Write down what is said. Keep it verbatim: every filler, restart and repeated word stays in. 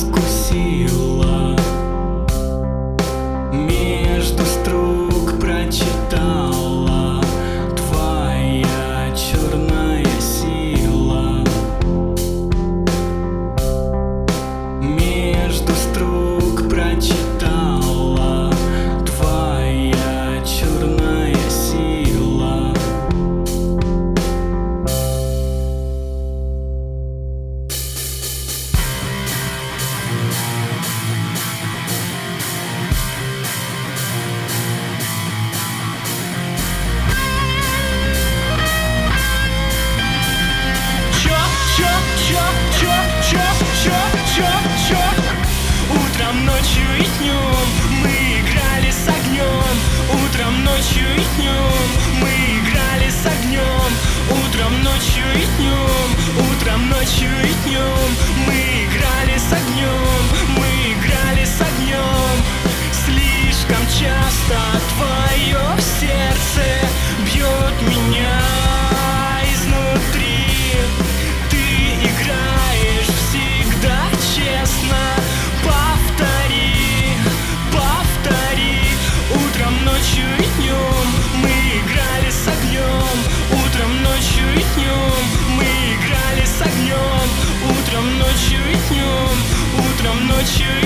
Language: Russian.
раскусила, между строк прочитала твоя черная сила. Между строк прочитала твоя черная сила. Утром, ночью и днем мы играли с огнем. Утром, ночью и днем мы играли с огнем. Утром, ночью и днем, утром, ночью и днем мы играли с огнем. Мы играли с огнем. Слишком часто твое сердце бьет меня изнутри. Ты играешь всегда честно. Повтори, повтори. Утром, ночью и днем мы играли с огнем. Утром, ночью и днем мы играли с огнем. Утром, ночью и днем, утром, ночью